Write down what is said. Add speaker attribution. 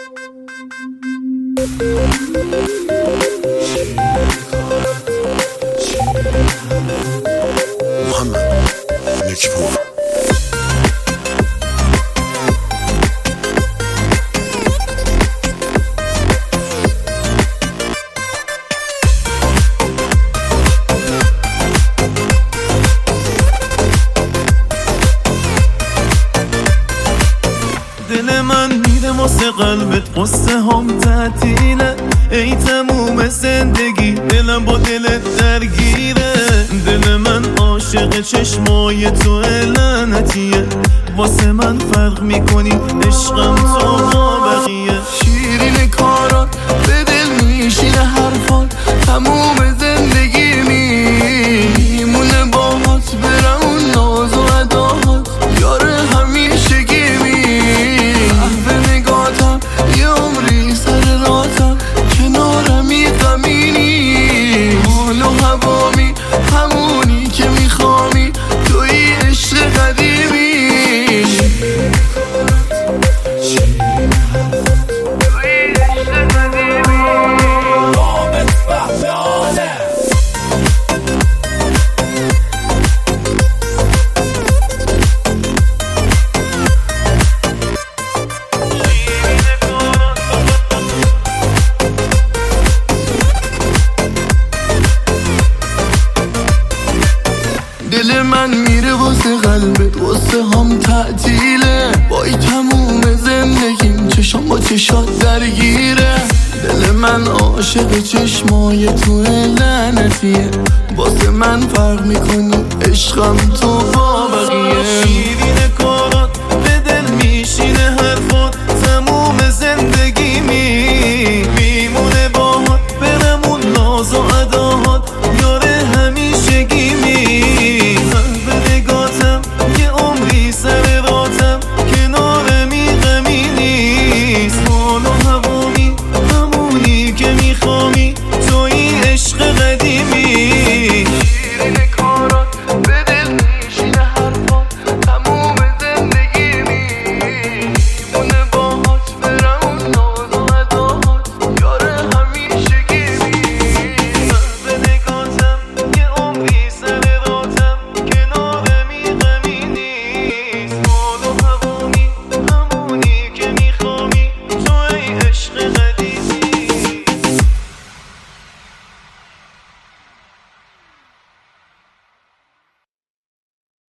Speaker 1: محمد نکپور.
Speaker 2: دل من میره واسه قلبت، قصه هم تعطیله. ای تموم زندگی دلم با دلت درگیره. دل من عاشق چشمای تو لعنتیه، واسه من فرق میکنی عشقم تو با بقیه. شیرین کارات به دل میشینه حرفات، تموم زندگی میمونه باهات. برم اون ناز و اداهات یار همیشگی به نگاتم یه عمری سر راتم، کنارمی غمینی. حال و هوامی همونی که میخوامی، توی عشق قدیمی. دل من میره واسه قلبت، واسه هم تعطیله. وای تموم زندگیم چشم با چشات درگیره. دل من عاشق چشمای تو لعنتیه، واسه من فرق میکنی عشقم تو با بقیه.